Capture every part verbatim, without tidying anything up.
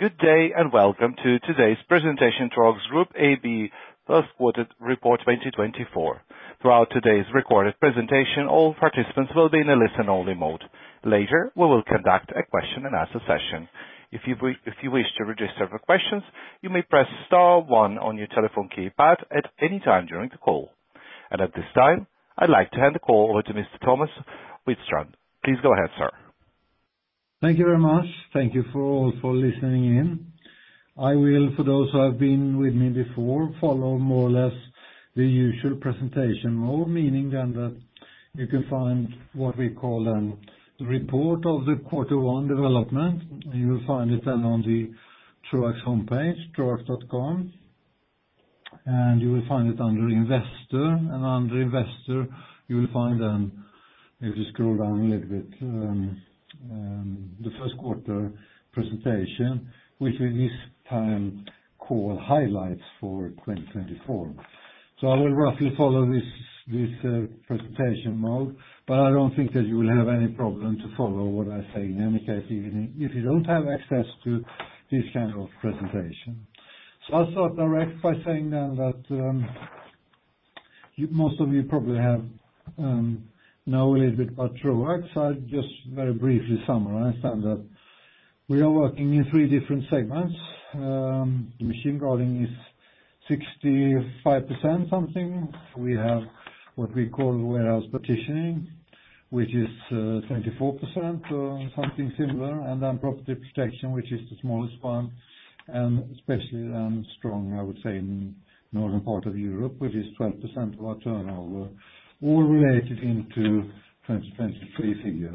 Good day, and welcome to today's presentation, Troax Group A B First Quarter Report twenty twenty-four. Throughout today's recorded presentation, all participants will be in a listen-only mode. Later, we will conduct a question and answer session. If you, if you wish to register for questions, you may press star one on your telephone keypad at any time during the call. And at this time, I'd like to hand the call over to Mister Thomas Widstrand. Please go ahead, sir. Thank you very much. Thank you for all for listening in. I will, for those who have been with me before, follow more or less the usual presentation mode, meaning then that you can find what we call an the report of the quarter one development. You will find it then on the Troax homepage, troax dot com, and you will find it under Investor, and under Investor you will find then, if you scroll down a little bit, um, um, the first quarter presentation, which we this time call Highlights for twenty twenty-four. So I will roughly follow this this uh, presentation mode, but I don't think that you will have any problem to follow what I say in any case, even if you don't have access to this kind of presentation. So I'll start direct by saying then that um, you, most of you probably have um, know a little bit about Troax. I'll just very briefly summarize then that we are working in three different segments. Um, the machine guarding is sixty-five percent something. We have what we call warehouse partitioning, which is uh, twenty-four percent or something similar, and then property protection, which is the smallest one, and especially then strong, I would say, in northern part of Europe, which is twelve percent of our turnover, all related into twenty twenty-three figures.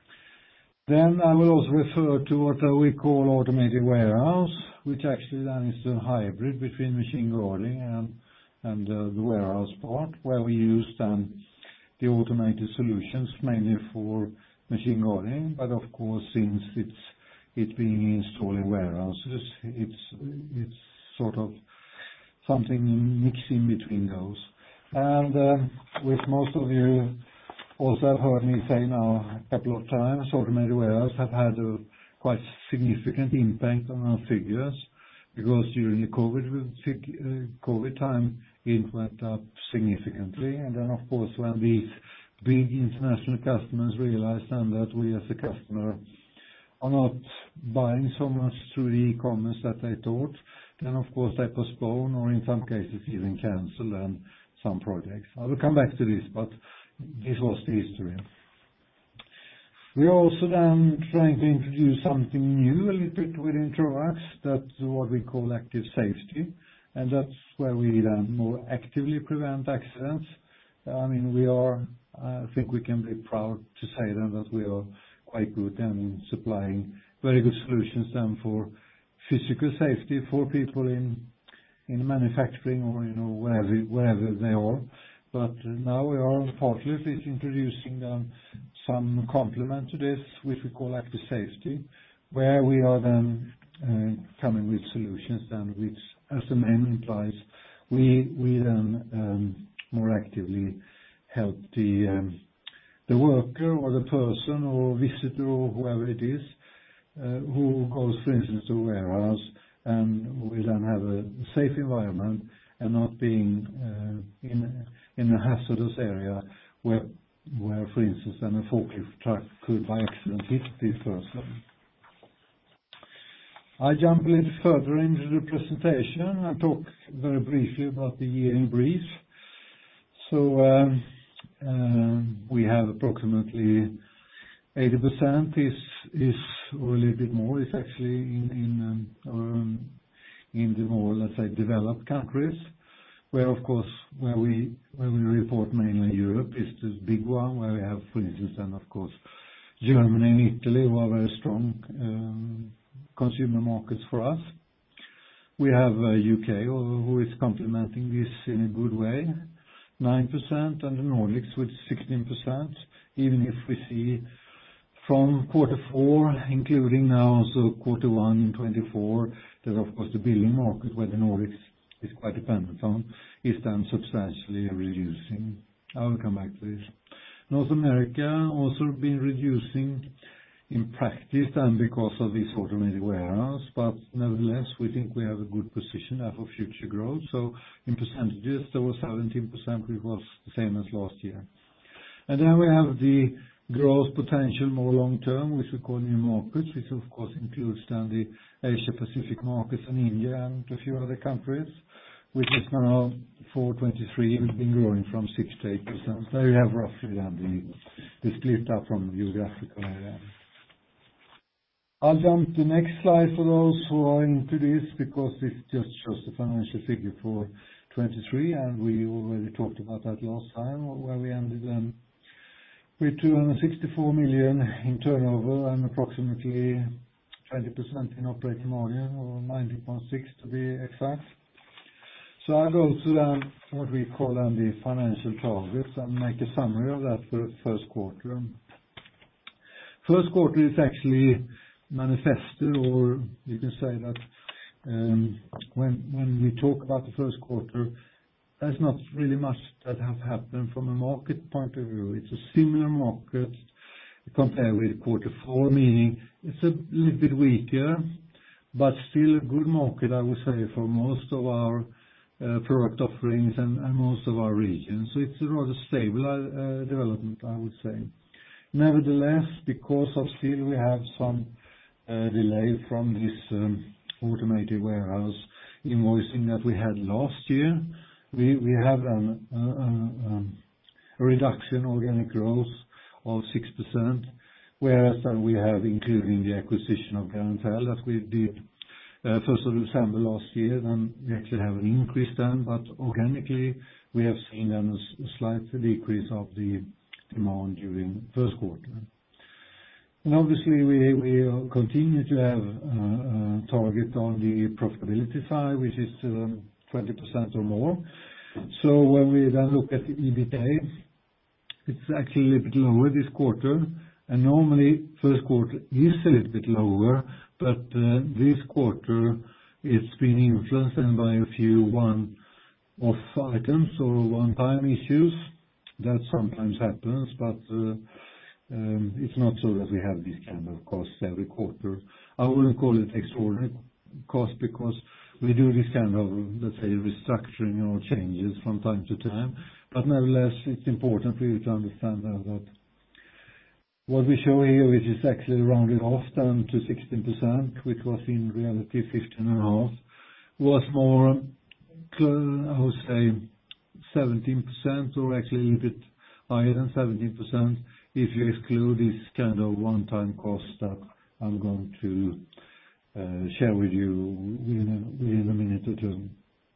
Then I will also refer to what we call automated warehouse, which actually then is a hybrid between machine guarding and and uh, the warehouse part, where we use then the automated solutions mainly for machine guarding, but of course, since it's it's being installed in warehouses, it's it's sort of something mixing between those. And uh, which most of you also have heard me say now a couple of times, automated warehouse have had a quite significant impact on our figures, because during the COVID, uh, COVID time, it went up significantly. And then, of course, when these big international customers realized then that we as a customer are not buying so much through the e-commerce that they thought, then, of course, they postpone or in some cases even cancel and some projects. I will come back to this, but this was the history. We are also then trying to introduce something new a little bit within Troax, that's what we call active safety, and that's where we then more actively prevent accidents. I mean, we are, I think we can be proud to say then that we are quite good in supplying very good solutions then for physical safety for people in in manufacturing or, you know, wherever wherever they are. But now we are partly at least introducing then some complement to this, which we call active safety, where we are then uh, coming with solutions then which, as the name implies, we we then um, more actively help the um, the worker or the person or visitor or whoever it is uh, who goes, for instance, to a warehouse, and we then have a safe environment and not being uh, in in a hazardous area where, where, for instance, then a forklift truck could by accident hit this person. I jump a little further into the presentation and talk very briefly about the year in brief. So um, um, we have approximately eighty percent is is or a little bit more is actually in in um, um, in the more, let's say, developed countries, where of course where we where we report mainly Europe is this big one, where we have, for instance, and of course Germany and Italy, who are very strong um, consumer markets for us. We have uh, U K, who, who is complementing this in a good way, nine percent, and the Nordics with sixteen percent. Even if we see from quarter four, including now also quarter one in twenty-four, that of course the building market, where the Nordics is quite dependent on, is then substantially reducing. I will come back to this. North America also been reducing in practice than because of this automated warehouse. Nevertheless, we think we have a good position there for future growth. In percentages, there was seventeen percent, which was the same as last year. Then we have the growth potential more long term, which we call new markets, which of course includes then the Asia Pacific markets and India and a few other countries, which is now for twenty-three, we've been growing from six to eight percent. There you have roughly then the split up from geographical area. I'll jump to the next slide for those who are into this, because this just shows the financial figure for twenty-three, and we already talked about that last time, where we ended then with two hundred sixty-four million in turnover and approximately twenty percent in operating margin, or nineteen point six to be exact. I'll go to then what we call then the financial targets and make a summary of that for the first quarter. First quarter is actually manifested, or you can say that um, when when we talk about the first quarter, there's not really much that have happened from a market point of view. It's a similar market compared with quarter four, meaning it's a little bit weaker, but still a good market, I would say, for most of our uh, product offerings and, and most of our regions. So it's a rather stable uh, development, I would say. Nevertheless, because of still we have some uh, delay from this um, automated warehouse invoicing that we had last year, we, we have an, uh, um, a reduction organic growth of six percent, whereas then we have, including the acquisition of Garantell that we did uh, first of December last year, then we actually have an increase then, but organically we have seen then a, a slight decrease of the demand during first quarter. And obviously we, we continue to have uh, a target on the profitability side, which is um, twenty percent or more. So when we then look at the EBITA, it's actually a little bit lower this quarter, and normally first quarter is a little bit lower, but uh, this quarter it's been influenced by a few one-off items or one-time issues. That sometimes happens, but uh, um, it's not so that we have this kind of costs every quarter. I wouldn't call it extraordinary cost, because we do this kind of, let's say, restructuring or changes from time to time. But nevertheless, it's important for you to understand that, that what we show here, which is actually rounded off down to sixteen percent, which was in reality fifteen and a half, was more, I would say, seventeen percent, or actually a little bit higher than seventeen percent, if you exclude this kind of one-time cost that I'm going to uh, share with you within a, within a minute or two.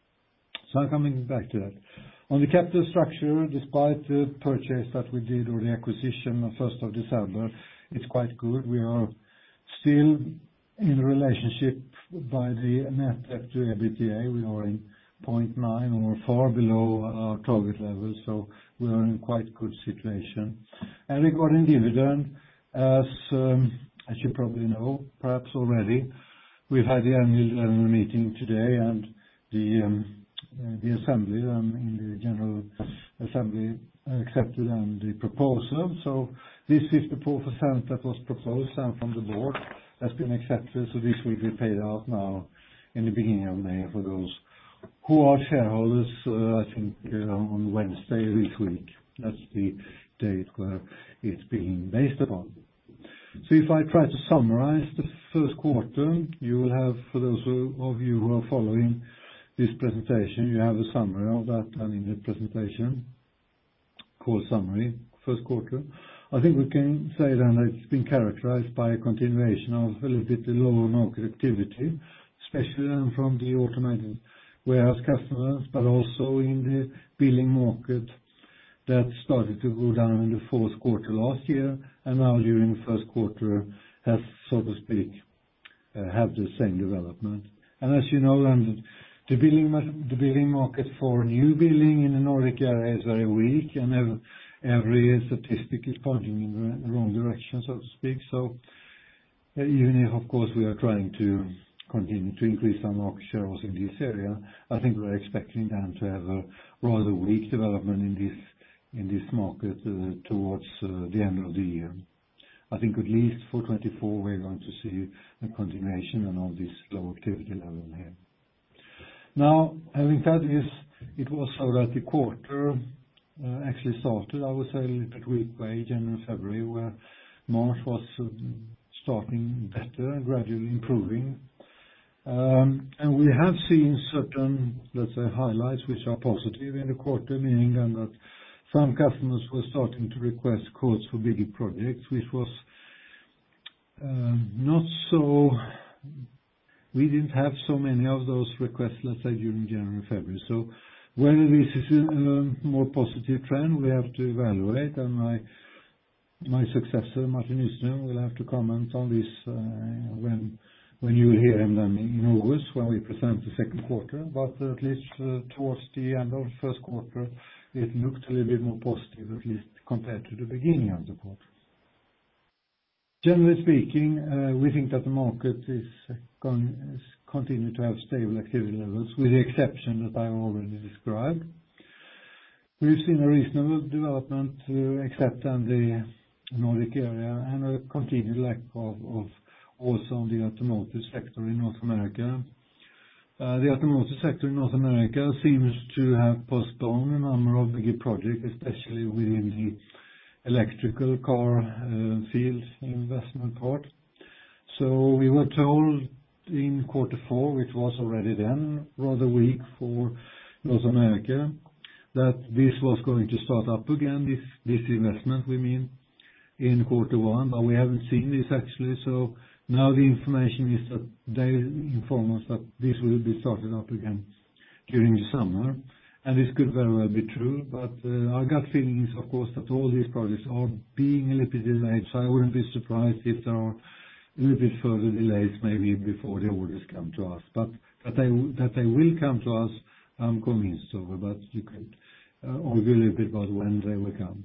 So I'm coming back to that. On the capital structure, despite the purchase that we did, or the acquisition on first of December, it's quite good. We are still in a relationship by the net debt to EBITDA. We are in zero point nine, or far below our target level, so we are in quite good situation. And regarding dividend, as um, as you probably know, perhaps already, we've had the annual meeting today, and the um, uh, the assembly um, in the general assembly accepted and the proposal. So this fifty-four percent that was proposed and from the board has been accepted. So this will be paid out now in the beginning of May for those who are shareholders, uh, I think, uh, on Wednesday this week. That's the date where it's being based upon. So if I try to summarize the first quarter, you will have, for those of you who are following this presentation, you have a summary of that and in the presentation called summary, first quarter. I think we can say then that it's been characterized by a continuation of a little bit lower market activity, especially then from the automated warehouse customers, but also in the billing market that started to go down in the fourth quarter last year, and now during the first quarter has, so to speak, uh, have the same development. And as you know, then the billing the billing market for new billing in the Nordic area is very weak, and every, every statistic is pointing in the wrong direction, so to speak. So uh, even if, of course, we are trying to continue to increase our market share also in this area, I think we're expecting then to have a rather weak development in this in this market uh, towards uh, the end of the year. I think at least for twenty-four, we're going to see a continuation and of this low activity level here. Now, having said this, it was so that the quarter uh, actually started, I would say, a little bit weak way, January and February, where March was uh, starting better and gradually improving. Um, and we have seen certain, let's say, highlights which are positive in the quarter, meaning then that some customers were starting to request quotes for bigger projects, which was um, not so. We didn't have so many of those requests, let's say, during January and February. So whether this is a um, more positive trend, we have to evaluate, and my my successor, Martin Nyström, will have to comment on this uh, when when you will hear him then in August when we present the second quarter. But at least uh, towards the end of the first quarter, it looked a little bit more positive, at least compared to the beginning of the quarter. Generally speaking, uh, we think that the market is going is continue to have stable activity levels, with the exception that I already described. We've seen a reasonable development, uh, except in the Nordic area, and a continued lack of, of also on the automotive sector in North America. Uh, the automotive sector in North America seems to have postponed a number of bigger projects, especially within the electrical car uh, field investment part. So we were told in quarter four, which was already then rather weak for North America, that this was going to start up again, this, this investment, we mean, in quarter one, but we haven't seen this actually. So now the information is that they inform us that this will be started up again during the summer. And this could very well be true, but uh, our gut feeling is, of course, that all these projects are being a little bit delayed, so I wouldn't be surprised if there are a little bit further delays maybe before the orders come to us. But that they, that they will come to us, I'm convinced of, but you could uh, argue a little bit about when they will come.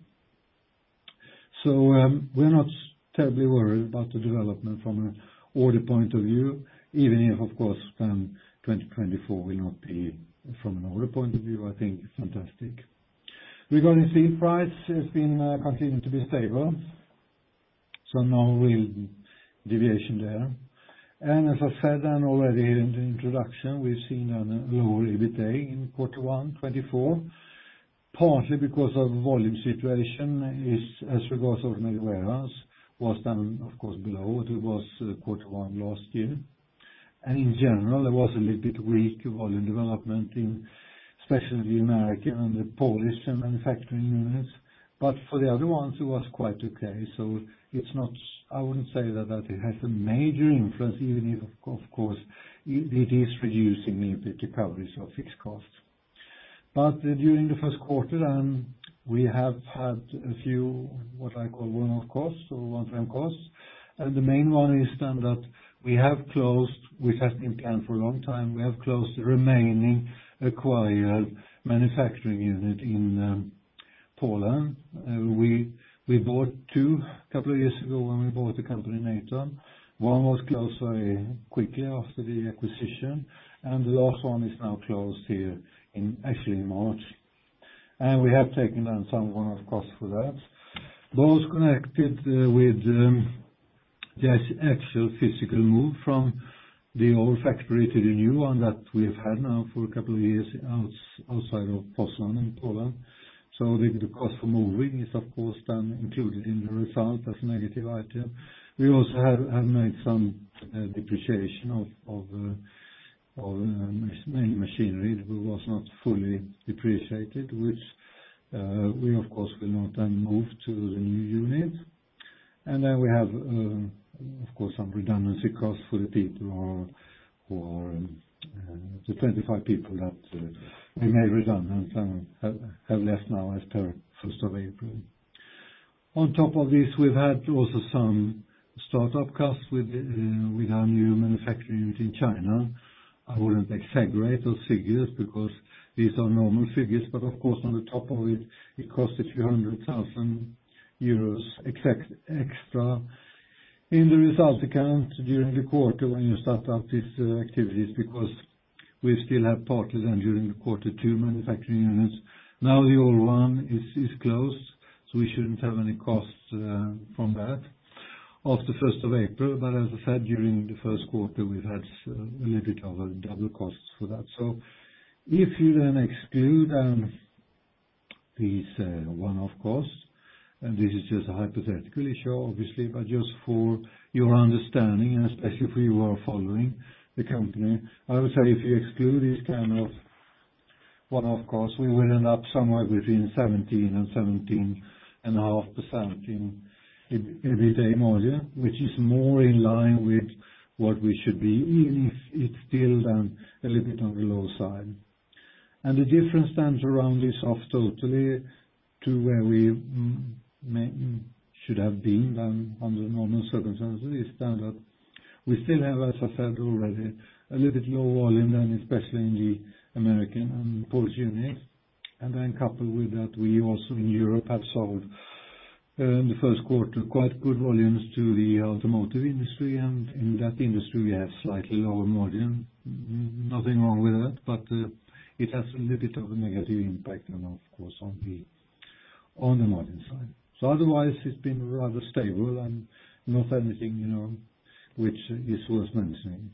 So um, we're not terribly worried about the development from an order point of view, even if, of course, then twenty twenty-four will not be, from an order point of view, I think, fantastic. Regarding steel price, it's been uh, continuing to be stable, so no real deviation there. And as I said and already in the introduction, we've seen a lower EBITA in quarter one twenty-four, partly because of volume situation is, as regards automated warehouse, was then, of course, below what it was uh, quarter one last year. And in general, there was a little bit weak volume development in especially the American and the Polish manufacturing units. But for the other ones, it was quite okay. So it's not, I wouldn't say that, that it has a major influence, even if, of, of course, it, it is reducing a little bit the coverage of fixed costs. But uh, during the first quarter, then, we have had a few, what I call one-off costs or one-time costs. And the main one is then that we have closed, which has been planned for a long time, we have closed the remaining acquired manufacturing unit in um, Poland. Uh, we we bought two a couple of years ago when we bought the company Natom. One was closed very quickly after the acquisition, and the last one is now closed here in actually in March. And we have taken down some one-off costs for that, both connected uh, with um, the actual physical move from the old factory to the new one that we've had now for a couple of years outside of Poznan in Poland. So the, the cost for moving is, of course, then included in the result as a negative item. We also have, have made some uh, depreciation of, of, uh, of uh, mainly machinery that was not fully depreciated, which uh, we, of course, will not then move to the new unit. And then we have uh, of course, some redundancy costs for the people who are, who are um, uh, the twenty-five people that uh, we made redundant and have, have left now as per first of April. On top of this, we've had also some startup costs with uh, with our new manufacturing unit in China. I wouldn't exaggerate those figures because these are normal figures, but of course, on the top of it, it cost a few hundred thousand euros exact, extra in the result account during the quarter when you start up these uh, activities, because we still have partly then during the quarter two manufacturing units. Now the old one is, is closed, so we shouldn't have any costs uh, from that. after first of April, but as I said, during the first quarter, we've had uh, a little bit of a double cost for that. So if you then exclude um, these uh, one-off costs, and this is just a hypothetical issue, obviously, but just for your understanding, and especially for you who are following the company, I would say if you exclude these kind of one-off costs, we will end up somewhere between seventeen and seventeen point five percent in EBITDA margin, which is more in line with what we should be, even if it's still then a little bit on the low side. And the difference stands around this off totally to where we mm, may, should have been then under normal circumstances is then that we still have, as I said already, a little bit low volume than especially in the American and Polish units. And then coupled with that, we also in Europe have sold uh, in the first quarter quite good volumes to the automotive industry, and in that industry we have slightly lower margin. Mm, Nothing wrong with that, but uh, it has a little bit of a negative impact, and of course on the on the margin side. So otherwise, it's been rather stable and not anything, you know, which is worth mentioning.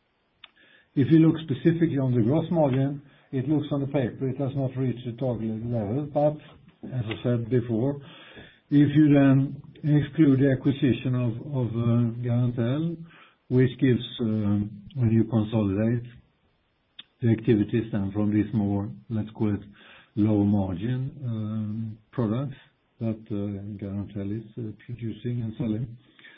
If you look specifically on the gross margin, it looks on the paper, it has not reached the target level, but as I said before, if you then exclude the acquisition of of uh, Garantell, which gives, uh, when you consolidate the activities then from these more, let's call it, low margin um, products that uh, Garantell is uh, producing and selling,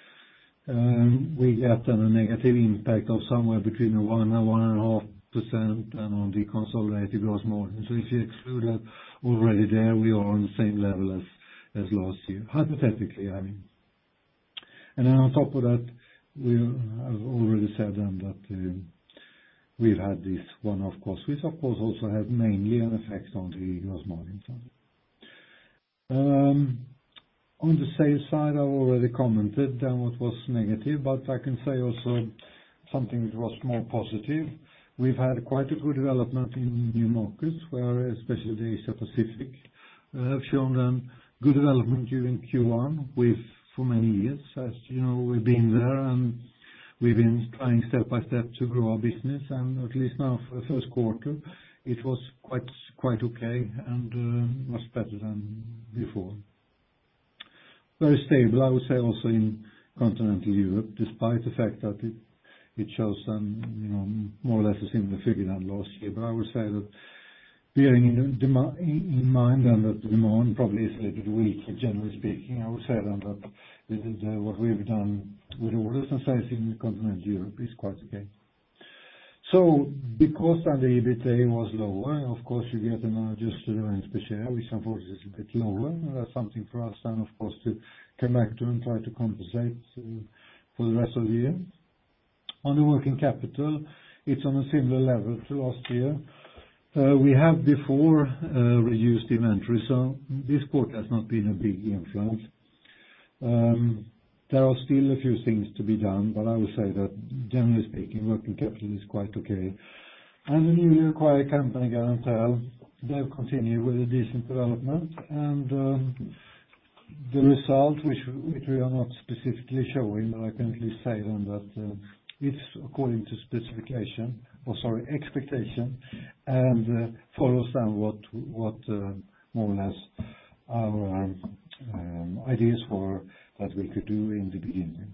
um, we get then a negative impact of somewhere between a one and one and a half percent and on the consolidated gross margin. So if you exclude that, already there we are on the same level as as last year, hypothetically, I mean. And then on top of that, we have already said then that uh, we've had this one-off cost, which of course also have mainly an effect on the gross margin side. Um, on the sales side, I've already commented on what was negative, but I can say also something that was more positive. We've had quite a good development in new markets, where especially the Asia Pacific uh, have shown them good development during Q one with for many years. As you know, we've been there and we've been trying step by step to grow our business, and at least now for the first quarter, it was quite quite okay and uh, much better than before. Very stable, I would say, also in continental Europe, despite the fact that it it shows some, you know, more or less a similar figure than last year. But I would say that bearing in, dema- in mind then that the demand probably is a little bit weak, generally speaking, I would say then that the, the, what we've done with orders and sales in continental Europe is quite okay. So because then the EBITDA was lower, of course you get an adjusted earnings per share, which unfortunately is a bit lower. And that's something for us then, of course, to come back to and try to compensate uh, for the rest of the year. On the working capital, it's on a similar level to last year. Uh, We have before uh, reduced inventory, so this quarter has not been a big influence. Um, There are still a few things to be done, but I would say that generally speaking, working capital is quite okay. And the newly acquired company, Garantell, they've continued with a decent development, and um, the result, which which we are not specifically showing, but I can at least say then that uh, it's according to specification, or sorry, expectation, and uh, follows down what what uh, more or less our um, um, ideas were that we could do in the beginning.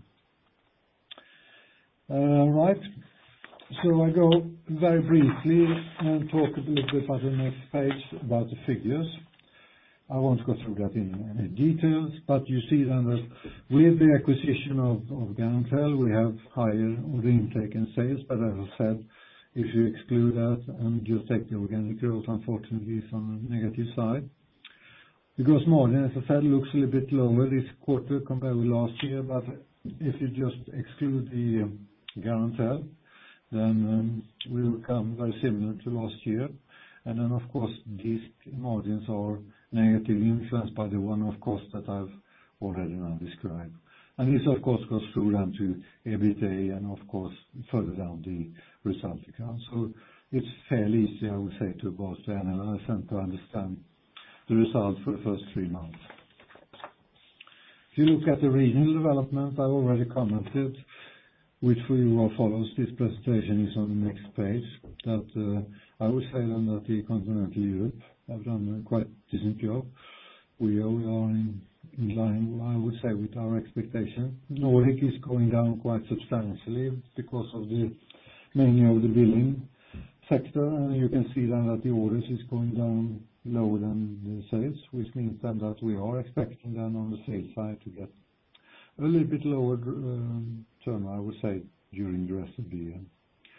Uh, Right. So I go very briefly and talk a little bit about the next page about the figures. I won't go through that in any details, but you see then that with the acquisition of of Garantell, we have higher order intake and sales. But as I said, if you exclude that and just take the organic growth, unfortunately, it's on the negative side. The gross margin, as I said, looks a little bit lower this quarter compared with last year, but if you just exclude the um, Garantell, then um, we will come very similar to last year. And then, of course, these margins are negatively influenced by the one-off costs that I've already now described. And this, of course, goes through down to EBITDA and, of course, further down the result account. So it's fairly easy, I would say, to both to analyze and to understand the result for the first three months. If you look at the regional development, I already commented, which for you who follows this presentation is on the next page, that uh, I would say then that the continental Europe have done a quite decent job. We are, we are in, in line, I would say, with our expectation. Nordic is going down quite substantially because of the mainly of the building sector, and you can see then that the orders is going down lower than the sales, which means then that we are expecting then on the sales side to get a little bit lower um, turn, I would say, during the rest of the year.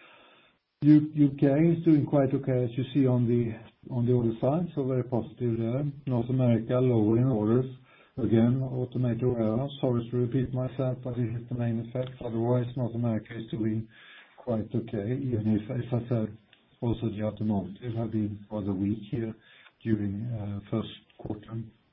U- UK is doing quite okay, as you see on the on the order side, so very positive there. North America lower in orders. Again, automated warehouse. Sorry to repeat myself, but this is the main effect. Otherwise, North America is doing quite okay, even if, as I said, also the automotive have been rather weak here during uh, first quarter.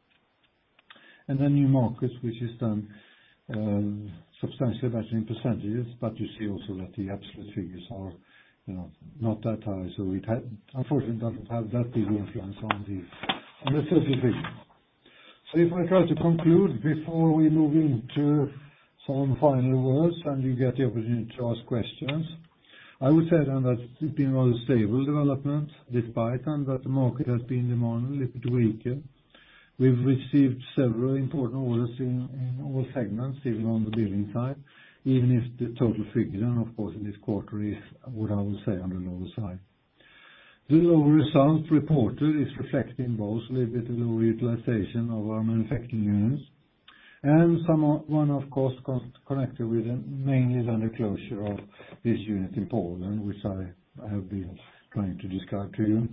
And then new markets, which is done uh, substantially better in percentages, but you see also that the absolute figures are, you know, not that high, so it had, unfortunately doesn't have that big influence on the on the total figure. So if I try to conclude before we move into some final words and you get the opportunity to ask questions, I would say then that it's been rather stable development, despite then that the market has been demanding a little bit weaker. We've received several important orders in, in all segments, even on the building side, even if the total figure, then of course in this quarter is what I would say on the lower side. The lower result reported is reflecting both a little bit of lower utilization of our manufacturing units and some one-off costs connected with it, mainly then the closure of this unit in Poland, which I have been trying to describe to you.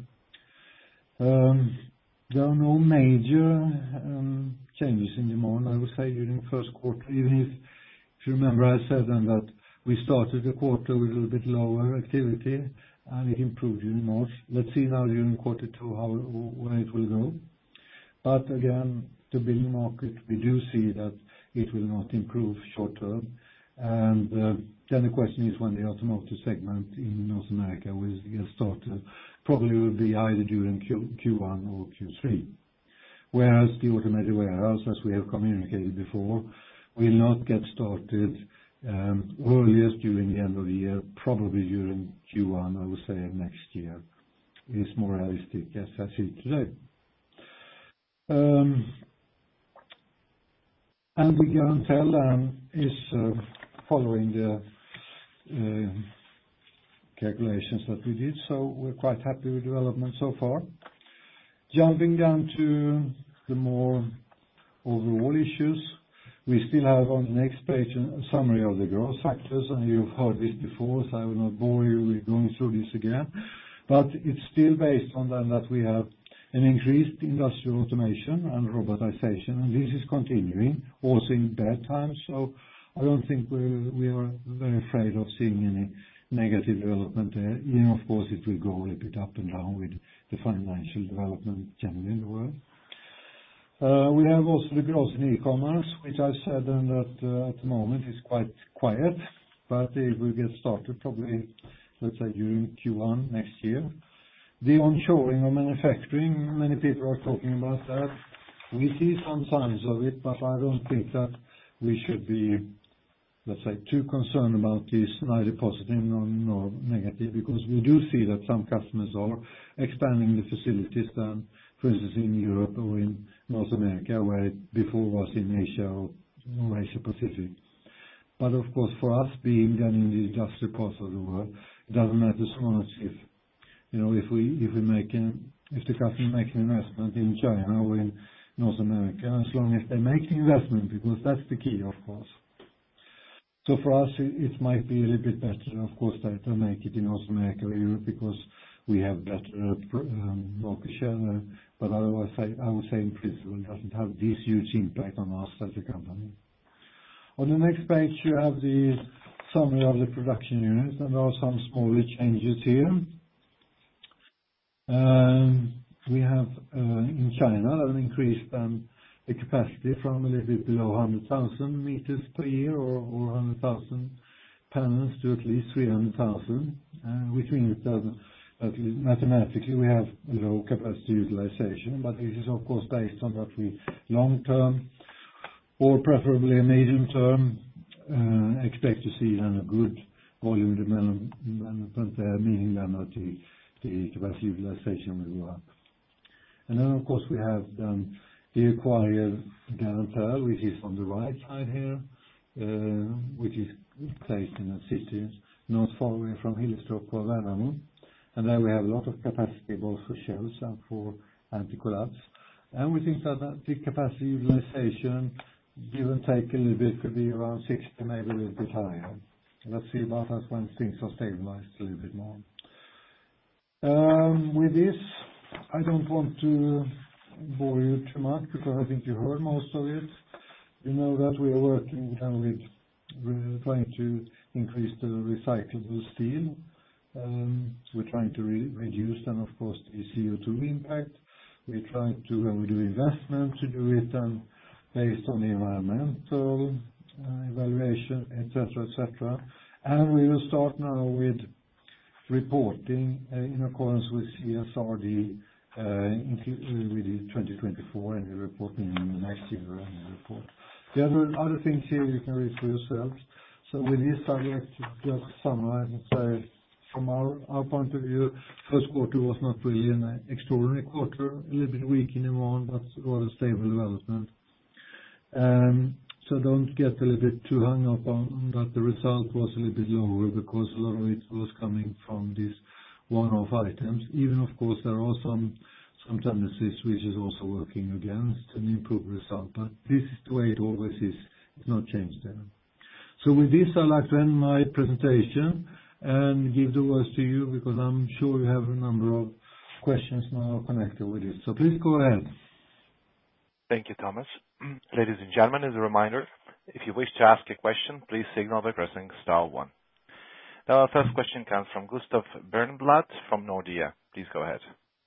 Um, there are no major um, changes in demand, I would say, during the first quarter, even if, if you remember I said then that we started the quarter with a little bit lower activity and it improved during March. Let's see now during quarter two how where it will go. But again, the building market, we do see that it will not improve short term. And uh, then the question is when the automotive segment in North America will get started. Probably will be either during Q, Q1 or Q three. Whereas the automated warehouse, as we have communicated before, will not get started um, earliest during the end of the year, probably during Q one, I would say, next year. It's more realistic as I see it today. Um, and the Garantell um, is uh, following the uh, calculations that we did, so we're quite happy with development so far. Jumping down to the more overall issues, we still have on the next page a summary of the growth factors, and you've heard this before, so I will not bore you with going through this again. But it's still based on then that we have an increased industrial automation and robotization, and this is continuing also in bad times, so I don't think we're, we are very afraid of seeing any negative development there. Even of course it will go a little bit up and down with the financial development generally in the world. Uh, we have also the growth in e-commerce, which I said then that uh, at the moment is quite quiet, but it will get started probably, let's say, during Q one next year. The onshoring of manufacturing, many people are talking about that. We see some signs of it, but I don't think that we should be, let's say, too concerned about this, neither positive nor, nor negative, because we do see that some customers are expanding the facilities then, for instance, in Europe or in North America, where it before was in Asia or, or Asia Pacific. But of course, for us being then in the industrial parts of the world, it doesn't matter so much if, you know, if we if we make an, if the customer makes an investment in China or in North America, as long as they make the investment, because that's the key, of course. So for us, it, it might be a little bit better, of course, that they make it in North America or Europe, because we have better uh, um, market share there. But otherwise, I, I would say in principle, it doesn't have this huge impact on us as a company. On the next page, you have the summary of the production units, and there are some smaller changes here. Um, we have uh, in China an increased um, the capacity from a little bit below one hundred thousand meters per year or, or one hundred thousand panels to at least three hundred thousand, uh, which means that, that mathematically we have a low capacity utilization, but this is of course based on that we long-term or preferably a medium term, uh, expect to see then a good volume development there, meaning then that the the capacity utilization will go up. And then, of course, we have done the acquired Garantell, which is on the right side here, uh, which is placed in a city not far away from Hillerstorp or Värnamo. And there we have a lot of capacity both for shells and for anti-collapse. And we think that that the capacity utilization, give and take a little bit, could be around sixty, maybe a little bit higher. Let's see about that when things are stabilized a little bit more. Um, with this, I don't want to bore you too much because I think you heard most of it. You know that we are working now with we're trying to increase the recyclable steel. Um, we're trying to re- reduce then, of course, the C O two impact. We try to, when we do investment, to do it then based on the environmental uh, evaluation, et cetera, et cetera. And we will start now with reporting uh, in accordance with C S R D uh, inclu- with the twenty twenty-four and the reporting in the next year annual report. The other other things here you can read for yourselves. So with this, I'd like to just summarize and say, from our, our point of view, first quarter was not really an extraordinary quarter, a little bit weak in demand, but rather stable development. Um, so don't get a little bit too hung up on that the result was a little bit lower because a lot of it was coming from these one-off items. Even, of course, there are some some tendencies which is also working against an improved result, but this is the way it always is. It's not changed there. So with this, I'd like to end my presentation and give the words to you because I'm sure you have a number of questions now connected with it. So please go ahead. Thank you, Thomas. Ladies and gentlemen, as a reminder, if you wish to ask a question, please signal by pressing star one. Now our first question comes from Gustav Bernblad from Nordea. Please go ahead.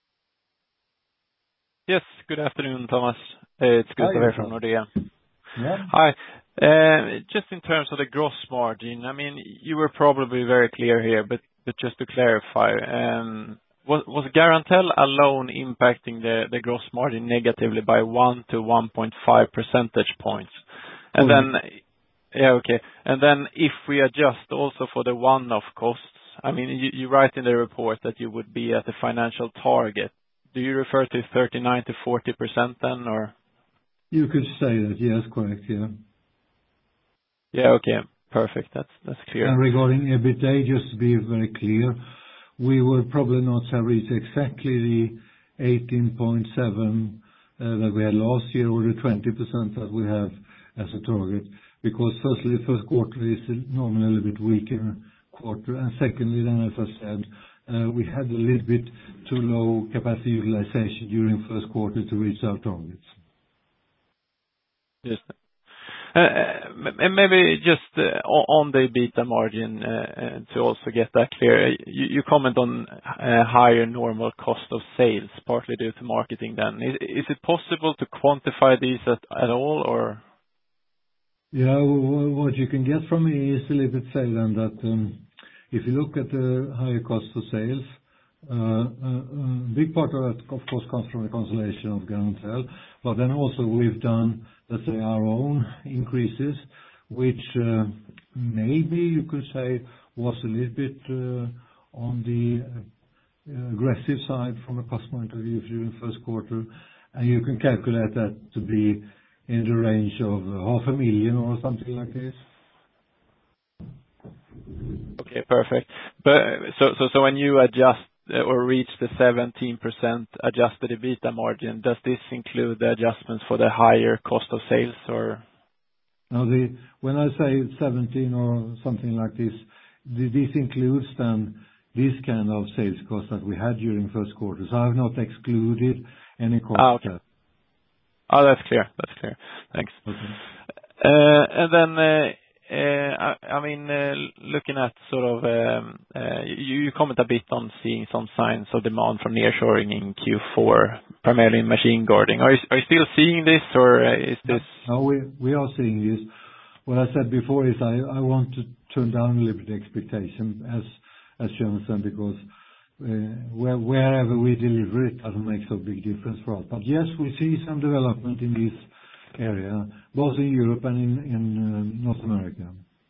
Yes, good afternoon, Thomas. It's Gustav here from Nordea. Yeah. Hi. Uh, Just in terms of the gross margin, I mean, you were probably very clear here, but but just to clarify, um, was was Garantell alone impacting the the gross margin negatively by one to one point five percentage points? And then, yeah, okay. And then if we adjust also for the one-off costs, I mean, you you write in the report that you would be at the financial target. Do you refer to thirty-nine to forty percent then, or? You could say that, yes, correct, yeah. Yeah, okay. Perfect. That's that's clear. And regarding EBITDA, just to be very clear, we will probably not have reached exactly the eighteen point seven uh, that we had last year or the twenty percent that we have as a target, because firstly, the first quarter is normally a little bit weaker quarter, and secondly, then, as I said, uh, we had a little bit too low capacity utilization during first quarter to reach our targets. Yes. Uh, and maybe just uh, on the EBITDA margin, uh, to also get that clear, you you comment on uh, higher normal cost of sales, partly due to marketing then. Is is it possible to quantify these at at all, or? Yeah. wh- What you can get from me is a little bit say then that um, if you look at the higher cost of sales, uh, a a big part of that, of course, comes from the consolidation of Garantell, but then also we've done, let's say, our own increases, which uh, maybe you could say was a little bit uh, on the uh, aggressive side from a cost point of view during the first quarter. And you can calculate that to be in the range of half a million or something like this. Okay, perfect. But so so so when you adjust uh, or reach the seventeen percent adjusted EBITDA margin, does this include the adjustments for the higher cost of sales, or? Now, the when I say seventeen or something like this, the- this includes then this kind of sales cost that we had during first quarter. So I have not excluded any cost. Ah, okay. Oh, that's clear. That's clear. Thanks. Okay. Uh, And then, uh, uh, I I mean, uh, looking at sort of, um, uh, you you comment a bit on seeing some signs of demand from nearshoring in Q four, primarily in machine guarding. Are you are you still seeing this, or uh, is this? No, we we are seeing this. What I said before is I I want to turn down a little bit the expectation, as as Jonathan, because uh, where wherever we deliver, it doesn't make so big difference for us. But yes, we see some development in these area, both in Europe and in North America.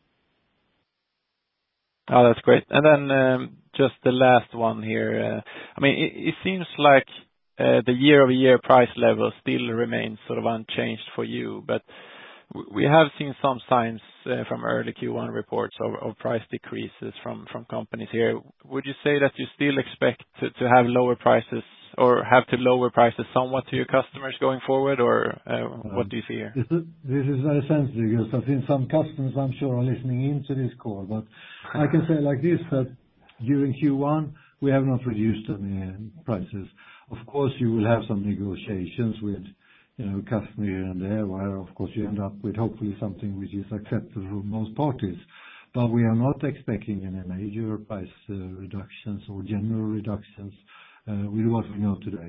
Oh, that's great. And then um, just the last one here. Uh, I mean, it, it seems like uh, the year-over-year price level still remains sort of unchanged for you, but w- we have seen some signs uh, from early Q one reports of, of price decreases from, from companies here. Would you say that you still expect to, to have lower prices or have to lower prices somewhat to your customers going forward, or uh, what Um, do you see here? This is this is very sensitive because I think some customers, I'm sure, are listening into this call. But I can say like this, that during Q one, we have not reduced any prices. Of course, you will have some negotiations with, you know, customer here and there, where, of course, you end up with hopefully something which is acceptable for most parties. But we are not expecting any major price uh, reductions or general reductions uh, with what we know today.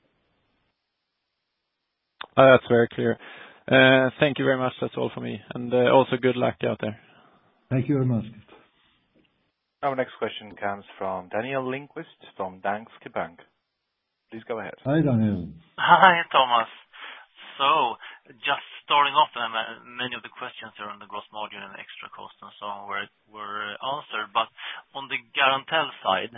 Uh, That's very clear. Uh, Thank you very much. That's all for me. And uh, also good luck out there. Thank you very much. Our next question comes from Daniel Lindqvist from Danske Bank. Please go ahead. Hi, Daniel. Hi, Thomas. So just starting off, um, uh, many of the questions are on the gross margin and extra cost and so on were were answered. But on the Garantell side,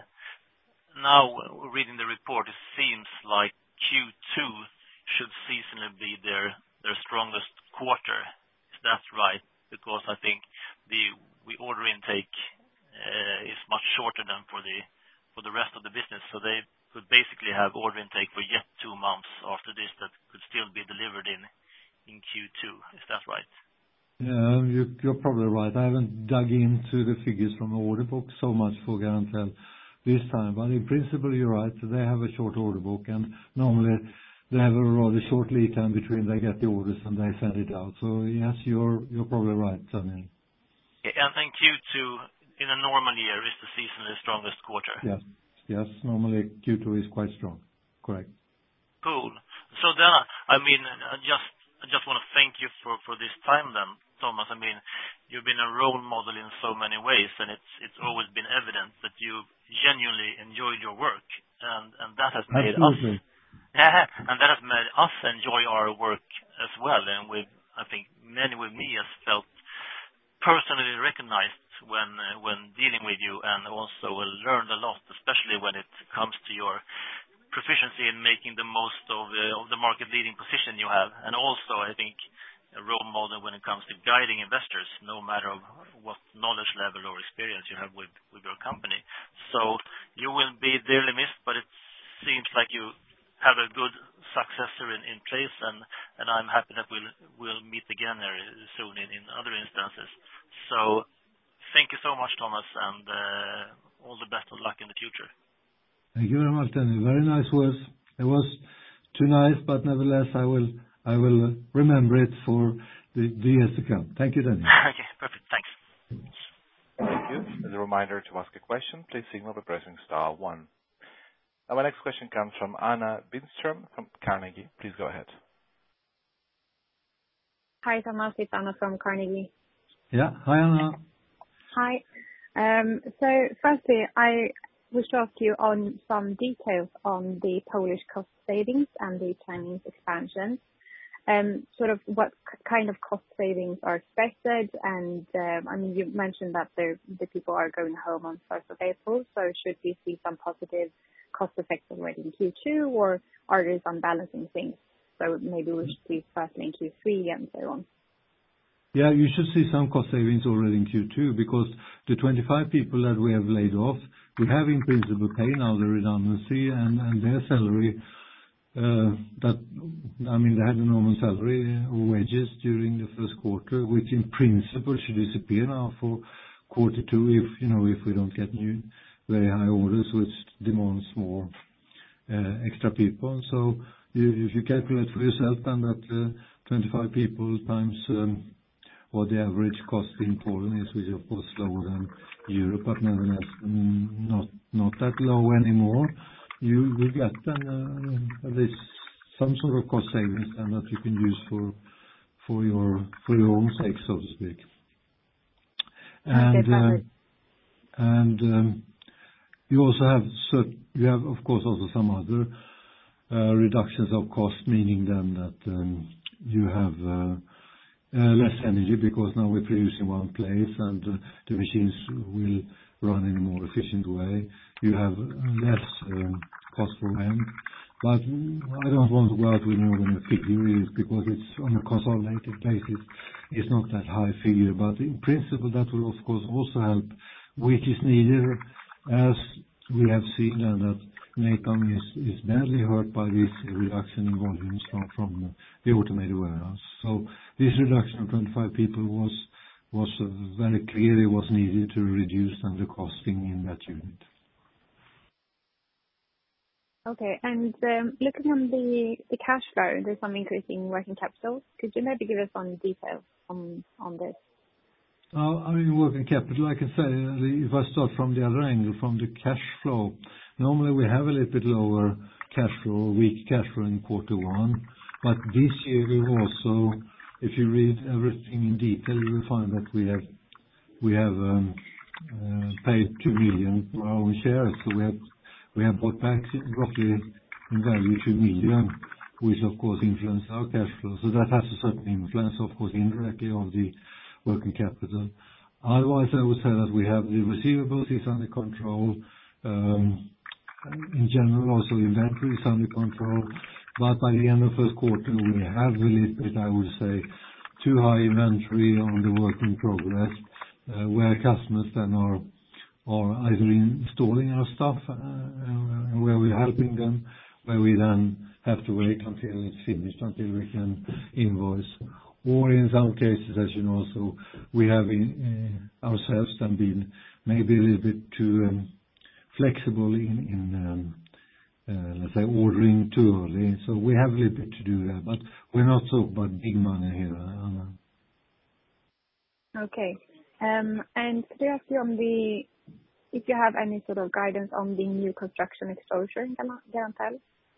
now reading the report, it seems like Q two should seasonally be their their strongest quarter. Is that right? Because I think the we order intake uh, is much shorter than for the for the rest of the business. So they could basically have order intake for yet two months after this that could still be delivered in in Q two. Is that right? Yeah, you- you're probably right. I haven't dug into the figures from the order book so much for Garantell this time, but in principle, you're right. They have a short order book, and normally they have a rather short lead time between they get the orders and they send it out. So yes, you're you're probably right, Daniel. Yeah, and then Q two in a normal year is the seasonally strongest quarter. Yes. Yes, normally Q two is quite strong. Correct. Cool. So then, I mean, I just I just want to thank you for, for this time then, Thomas. I mean, you've been a role model in so many ways, and it's it's always been evident that you genuinely enjoyed your work, and, and that has made Absolutely. us, yeah, and that has made us enjoy our work as well. And with, I think many with me has felt personally recognized when uh, when dealing with you, and also uh, learned a lot, especially when it comes to your proficiency in making the most of, uh, of the market leading position you have, and also I think a role model when it comes to guiding investors, no matter what knowledge level or experience you have with, with your company. So you will be dearly missed, but it seems like you have a good successor in, in place, and, and I'm happy that we'll we'll meet again there soon in, in other instances. So thank you so much, Thomas, and uh, all the best of luck in the future. Thank you very much, Daniel. Very nice words. It was too nice, but nevertheless, I will I will remember it for the, the years to come. Thank you, Daniel. Okay, perfect. Thanks. Thank you. As a reminder, to ask a question, please signal by pressing star one. Our next question comes from Anna Bindström from Carnegie. Please go ahead. Hi, Thomas. It's Anna from Carnegie. Yeah. Hi, Anna. Hi. Um, so firstly, I wish to ask you on some details on the Polish cost savings and the Chinese expansion. Um, sort of what k- kind of cost savings are expected, and um, I mean, you mentioned that the the people are going home on first of April, so should we see some positive cost effects already in Q two, or are there some balancing things? So maybe we should see firstly in Q three and so on. Yeah, you should see some cost savings already in Q two because the twenty-five people that we have laid off, we have in principle paid now the redundancy and, and their salary. Uh, that I mean, they had a normal salary or wages during the first quarter, which in principle should disappear now for quarter two if you know if we don't get new very high orders, which demands more uh, extra people. So you, if you calculate for yourself, then that uh, twenty-five people times um, what the average cost in Poland is, which is of course lower than Europe, but nevertheless mm, not not that low anymore. You will get then uh, at least some sort of cost savings and that you can use for for your for your own sake, so to speak. And uh, and um, you also have cert- you have of course also some other uh, reductions of cost, meaning then that um, you have uh, uh, less energy because now we produce in one place and uh, the machines will run in a more efficient way. You have less um, cost for rent. But I don't want to go out with more than a figure because it's on a consolidated basis. It's not that high figure, but in principle that will of course also help, which is needed as we have seen and that Natom is, is badly hurt by this reduction in volumes from, from the automated warehouse. So this reduction of twenty-five people was was uh, very clearly was needed to reduce the costing in that unit. Okay. And um, looking on the the cash flow, there's some increase in working capital. Could you maybe give us some details on on this? Uh, I mean, working capital, I can say, uh, if I start from the other angle, from the cash flow, normally we have a little bit lower cash flow, weak cash flow in quarter one. But this year we also, if you read everything in detail, you will find that we have we have um, uh, paid two million for our own shares. So we have We have bought back roughly in value two million, which of course influence our cash flow. So that has a certain influence, of course, indirectly on the working capital. Otherwise, I would say that we have the receivables is under control. Um, in general, also inventory is under control. But by the end of first quarter, we have a little bit, I would say, too high inventory on the work in progress, uh, where customers then are or either installing our stuff, uh, uh, where we're helping them, where we then have to wait until it's finished, until we can invoice. Or in some cases, as you know, so we have in, uh, ourselves then been maybe a little bit too um, flexible in, in um, uh, let's say, ordering too early. So we have a little bit to do that, but we're not talking about big money here. Anna. Okay. Um, and could I ask you on the if you have any sort of guidance on the new construction exposure in Garantell?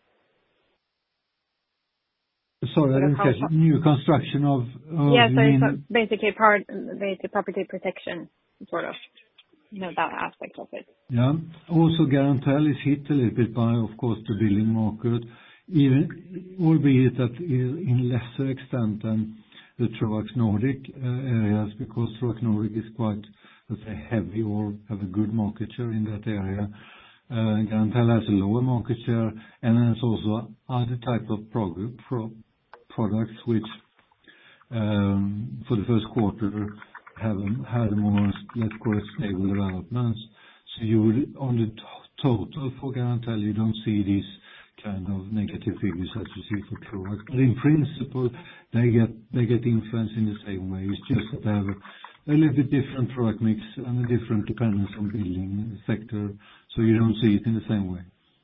Sorry, I didn't catch it. New construction of... of yeah, so mean... it's basically part, basically property protection, sort of, you know, that aspect of it. Yeah. Also, Garantell is hit a little bit by, of course, the building market, even albeit that in lesser extent than the Troax Nordic uh, areas, because Troax Nordic is quite, let's say, heavy or have a good market share in that area. Uh, Garantell has a lower market share, and there's also other type of prog- pro- products which, um, for the first quarter, have a, had a more, let's call it, stable developments. So you would, on the t- total for Garantell, you don't see these kind of negative figures as you see for Troax. But in principle, they get they get influenced in the same way. It's just that they have a, a little bit different product mix and a different dependence on building sector, so you don't see it in the same way.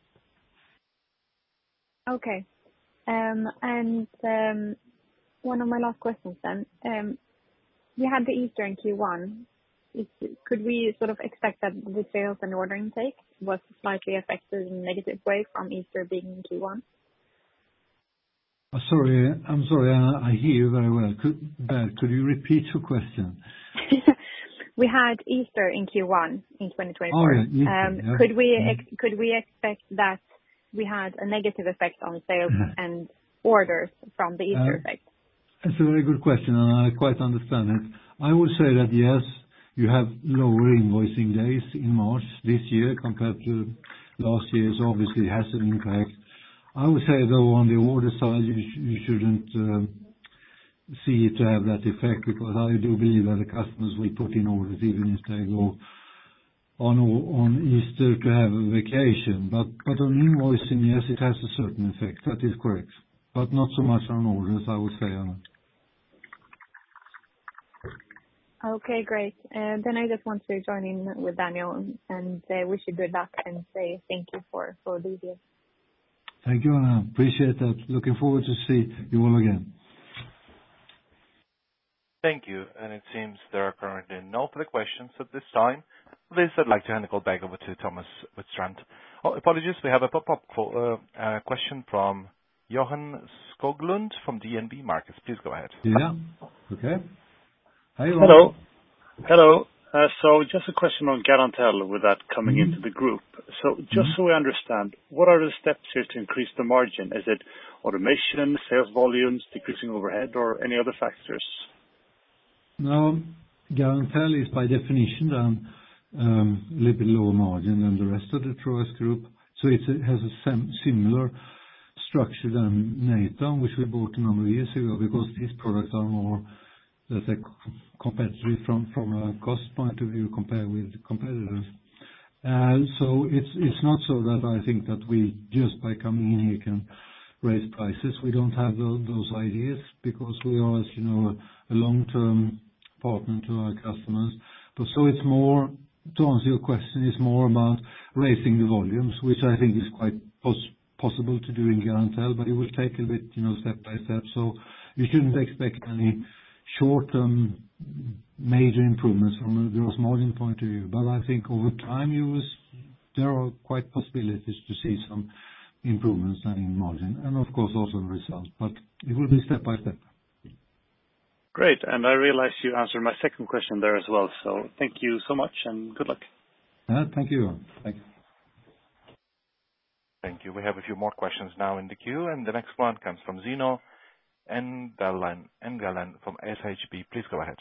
Okay. Um, and um, one of my last questions then. Um, you had the Easter in Q one. Is, could we sort of expect that the sales and order intake was slightly affected in a negative way from Easter being in Q one? Uh, sorry, I'm sorry, I, I hear you very well. Could, Bert, could you repeat your question? We had Easter in Q one in twenty twenty-four. Oh, yeah, Easter, um, yeah. Could we Mm. ex- could we expect that we had a negative effect on sales and orders from the Easter Uh, effect? That's a very good question, and I quite understand it. I would say that yes, you have lower invoicing days in March this year compared to last year, so obviously it has an impact. I would say, though, on the order side, you sh- you shouldn't um, see it to have that effect, because I do believe that the customers will put in orders even if they go on on Easter to have a vacation. But but on invoicing, yes, it has a certain effect. That is correct. But not so much on orders, I would say, Anna. Okay, great. Uh, Then I just want to join in with Daniel and uh, wish you good luck and say thank you for for these years. Thank you, Anna. Appreciate that. Looking forward to see you all again. Thank you. And it seems there are currently no further questions at this time. With this, I'd like to hand the call back over to Thomas Widstrand. Oh, apologies, we have a pop-up call, uh, uh, question from Johan Skoglund from D N B Markets. Please go ahead. Yeah. Okay. Hi, Johan. Hello. Hello. So just a question on Garantell with that coming Mhm. into the group. So just Mhm. so we understand, what are the steps here to increase the margin? Is it automation, sales volumes, decreasing overhead, or any other factors? Now, Garantell is by definition then um, a little bit lower margin than the rest of the Troax Group. So it's a- has a sim- similar structure than Natom, which we bought a number of years ago, because these products are more, let's say, c- competitive from from a cost point of view compared with competitors. Uh, So it's it's not so that I think that we, just by coming in here, can raise prices. We don't have tho- those ideas because we are, as you know, a a long-term partner to our customers. But so it's more, to answer your question, it's more about raising the volumes, which I think is quite pos- possible to do in Garantell, but it will take a bit, you know, step by step. So you shouldn't expect any short-term major improvements from a gross margin point of view. But I think over time, you will, s- there are quite possibilities to see some improvements then in margin, and of course, also in results, but it will be step by step. Great. And I realize you answered my second question there as well. So thank you so much and good luck. Uh, Thank you. Thank you. Thank you. We have a few more questions now in the queue, and the next one comes from Zino Engdalen Engdalen from S H B. Please go ahead.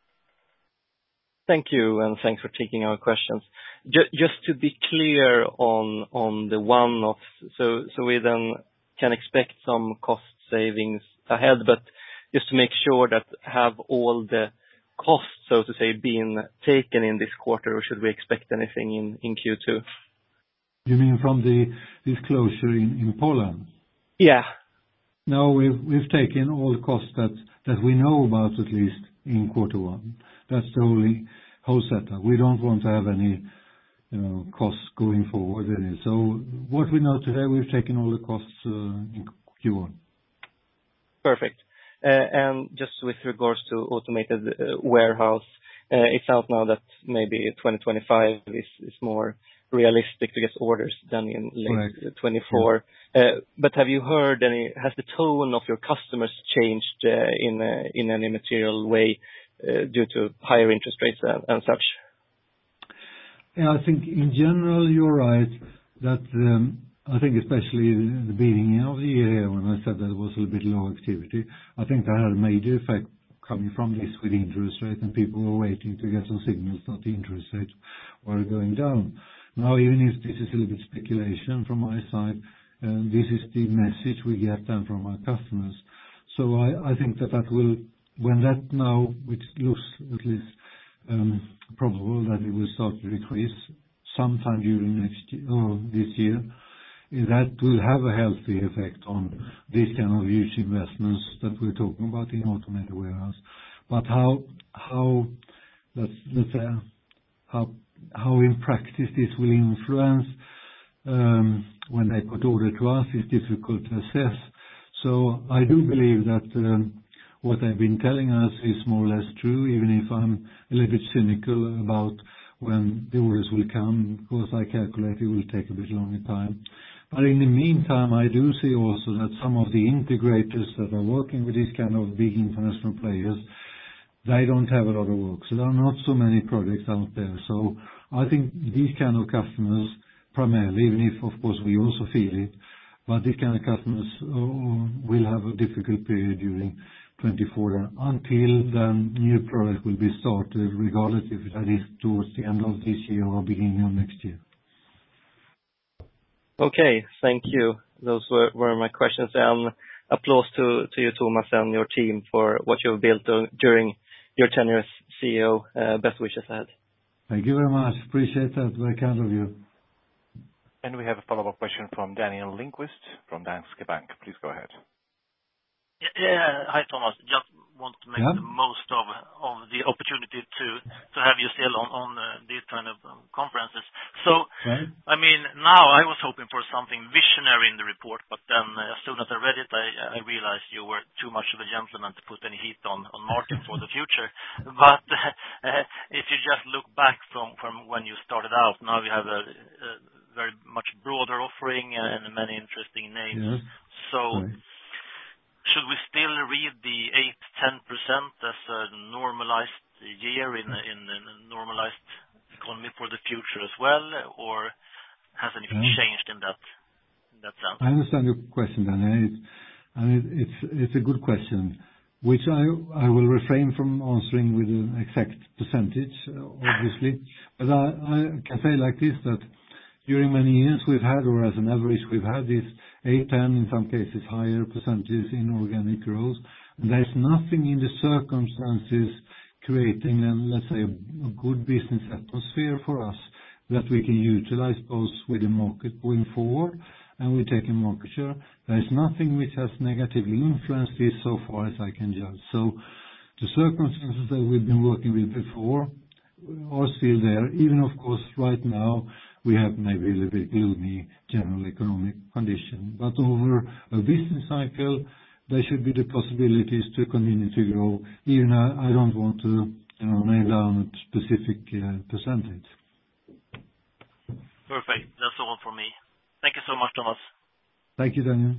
Thank you, and thanks for taking our questions. Ju- Just to be clear on on the one-offs, so so we then can expect some cost savings ahead, but just to make sure that have all the costs, so to say, been taken in this quarter, or should we expect anything in in Q two? You mean from the this closure in in Poland? Yeah. No, we've we've taken all the costs that that we know about, at least in quarter one. That's the only whole setup. We don't want to have any, you know, costs going forward in it. So what we know today, we've taken all the costs uh, in Q one. Perfect. Uh, And just with regards to automated uh, warehouse, uh, it's out now that maybe twenty twenty-five is is more realistic to get orders than in late Correct. twenty-four. Uh, But have you heard any, has the tone of your customers changed uh, in uh, in any material way uh, due to higher interest rates and and such? Yeah, I think in general, you're right, that um, I think especially in the beginning of the year, when I said that it was a little bit low activity, I think that had a major effect coming from this with interest rate, and people were waiting to get some signals that the interest rates were going down. Now, even if this is a little bit speculation from my side, uh, this is the message we get then from our customers. So I I think that that will, when that now, which looks at least um, probable that it will start to decrease sometime during next year or this year, that will have a healthy effect on these kind of huge investments that we're talking about in automated warehouse. But how, how let's let's say, how how in practice this will influence um, when they put order to us is difficult to assess. So I do believe that um, what they've been telling us is more or less true, even if I'm a little bit cynical about when the orders will come, because I calculate it will take a bit longer time. But in the meantime, I do see also that some of the integrators that are working with these kind of big international players, they don't have a lot of work. So there are not so many projects out there. So I think these kind of customers, primarily, even if, of course, we also feel it, but these kind of customers uh, will have a difficult period during twenty-four until the new product will be started, regardless if that is towards the end of this year or beginning of next year. Okay, thank you. Those were were my questions. And applause to to you, Thomas, and your team for what you've built uh, during your tenure as C E O. Uh, Best wishes ahead. Thank you very much. Appreciate that. Very kind of you. And we have a follow-up question from Daniel Lindqvist from Danske Bank. Please go ahead. Yeah, yeah. Hi, Thomas. Just want to make Yeah. the most of of the opportunity to to have you still on on uh, these kind of um, conferences. So, Right. I mean, now I was hoping for something visionary in the report, but then uh, as soon as I read it, I I realized you were too much of a gentleman to put any heat on on Martin for the future. But uh, if you just look back from from when you started out, now you have a, a very much broader offering and many interesting names. Yes. So. Right. Should we still read the eight to ten percent as a normalized year in in a normalized economy for the future as well, or has anything Yeah. changed in that in that sense? I understand your question, Daniel. It's and it- it's it's a good question, which I I will refrain from answering with an exact percentage, uh, obviously. But I I can say like this, that during many years we've had, or as an average, we've had this eight, ten, in some cases higher percentages in organic growth. And there's nothing in the circumstances creating, um, let's say, a a good business atmosphere for us that we can utilize both with the market going forward and we're taking market share. There's nothing which has negatively influenced this so far as I can judge. So the circumstances that we've been working with before are still there, even of course right now we have maybe a little bit gloomy general economic condition. But over a business cycle, there should be the possibilities to continue to grow, even I I don't want to, you know, nail down a specific uh, percentage. Perfect. That's all for me. Thank you so much, Thomas. Thank you, Daniel.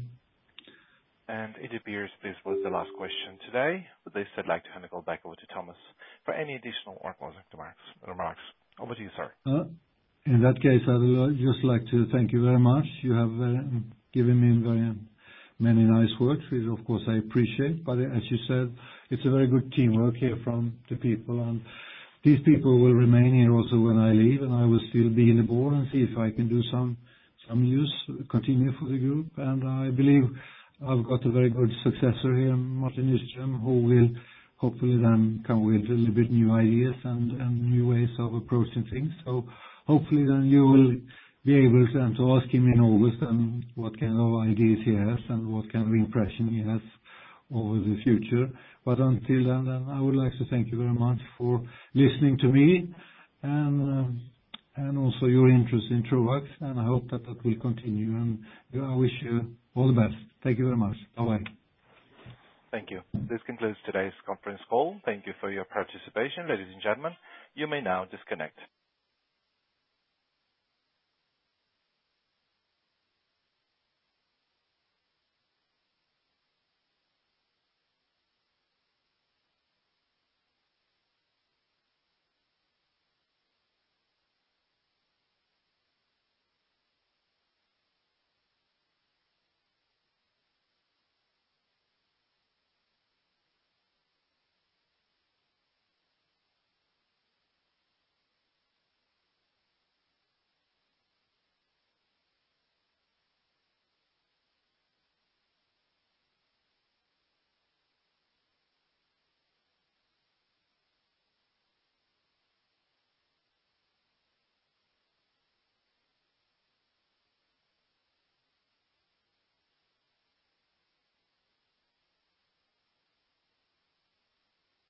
And it appears this was the last question today. With this, I'd like to hand the call back over to Thomas for any additional or closing remarks. remarks. Over to you, sir. Uh, In that case, I would li- just like to thank you very much. You have uh, given me very many nice words, which of course I appreciate. But as you said, it's a very good teamwork here from the people, and these people will remain here also when I leave, and I will still be in the board and see if I can do some some use, continue for the group. And I believe I've got a very good successor here, Martin Nyström, who will hopefully then come with a little bit new ideas and, and new ways of approaching things. So hopefully then you will be able to, to ask him in August and what kind of ideas he has and what kind of impression he has over the future. But until then, then I would like to thank you very much for listening to me and um, and also your interest in Troax, and I hope that that will continue. And I wish you all the best. Thank you very much. Bye-bye. Thank you. This concludes today's conference call. Thank you for your participation, ladies and gentlemen. You may now disconnect.